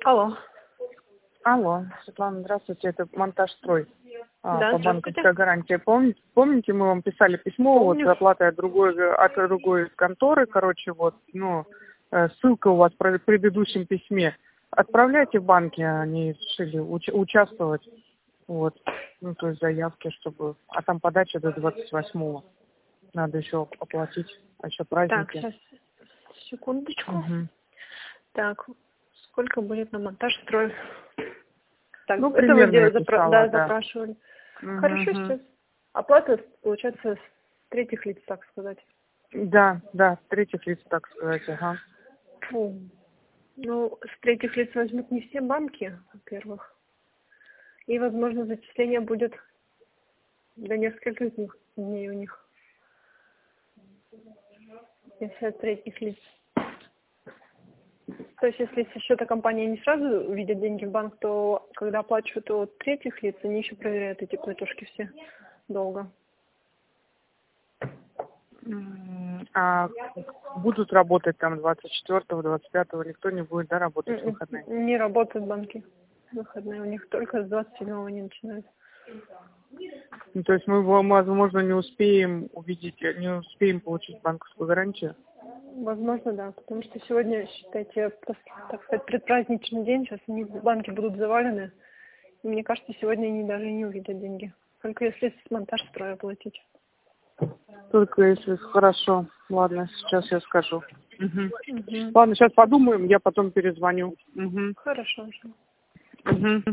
Алло. Алло, Светлана, здравствуйте, это «Монтажстрой» Да, по здравствуйте. банковской гарантии. Помните, мы вам писали письмо Помню. с оплатой от другой конторы, ссылка у вас в предыдущем письме. Отправляйте в банки, они решили участвовать, то есть заявки, чтобы, а там подача до 28-го. Надо еще оплатить, а еще праздники. Так, сейчас, секундочку. Угу. Так, сколько будет на «Монтажстрой»? Так, это примерно вы я писала, да. запрашивали. Угу. Хорошо, сейчас. Оплата, получается, с третьих лиц, так сказать. Да, с третьих лиц, так сказать, ага. Ну, с третьих лиц возьмут не все банки, во-первых. И, возможно, зачисление будет до нескольких дней у них. Если от третьих лиц. То есть, если со счета компании не сразу видят деньги в банк, то когда оплачивают от третьих лиц, они еще проверяют эти платежки все долго. А будут работать там 24-го, 25-го, никто не будет, да, работать в выходные? Не работают банки в выходные, у них только с 27-го они начинают. Ну, то есть мы, возможно, не успеем получить банковскую гарантию? Возможно, да, потому что сегодня, считайте, так сказать, предпраздничный день, сейчас банки будут завалены. И мне кажется, сегодня они даже не увидят деньги. Только если с «Монтажстроя» платить. Только если хорошо. Ладно, сейчас я скажу. Угу. Ладно, сейчас подумаем, я потом перезвоню. Угу. Хорошо. Угу.